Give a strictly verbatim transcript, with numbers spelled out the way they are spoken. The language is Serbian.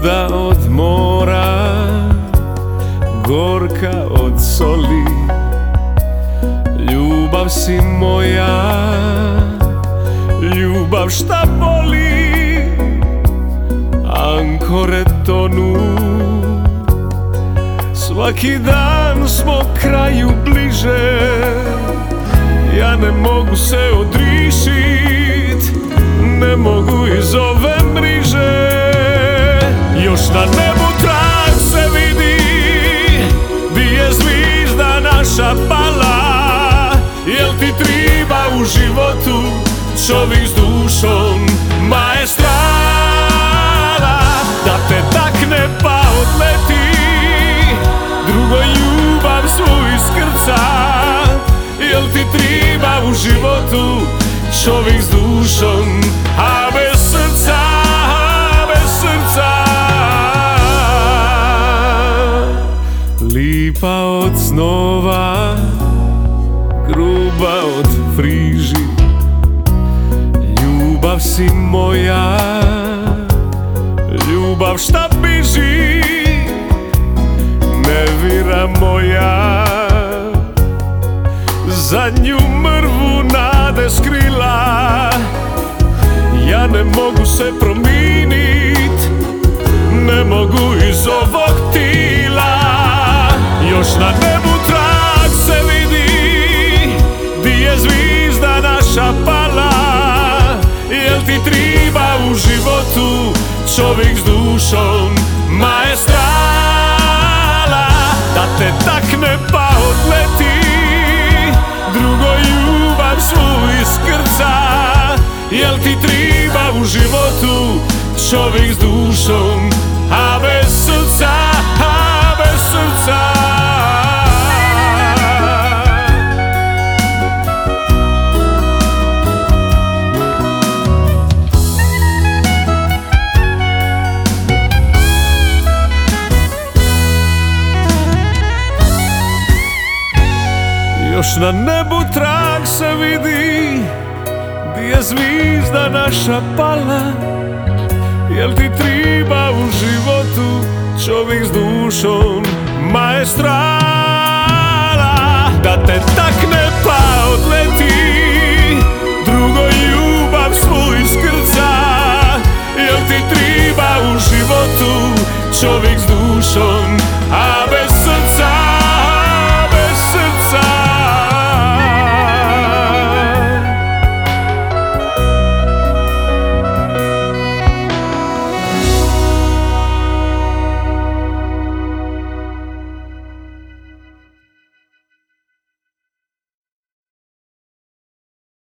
Luda od mora, gorka od soli, ljubav si moja, ljubav šta boli. Ankore tonu, svaki dan smo kraju bliže. Ja ne mogu se odrišit, ne mogu iz ove mriže. Još na nebu trag se vidi, di je zvizda naša pala. Jel ti triba u životu čovjek s dušom maestrala, da te takne pa odleti, drugo ljubav svu iskrca. Jel ti triba u životu čovjek s dušom, a bez srca, bez srca. Lipa od snova, gruba od friži, ljubav si moja, ljubav šta biži. Nevira moja, zadnju mrvu nade skrila. Ja ne mogu se promijenit, ne mogu iz ovog tila. Još na nebu trag se vidi, di je zvizda naša pala. Jel ti triba u životu čovjek s dušom maestrala, da te takne pa odleti, drugo ljubav svu iskrca. Jel ti triba u životu čovjek s dušom, a bez srca, a bez srca. Još na nebu trag se vidi, di je zvizda naša pala. Jel ti triba u životu čovjek s dušom maestrala, da te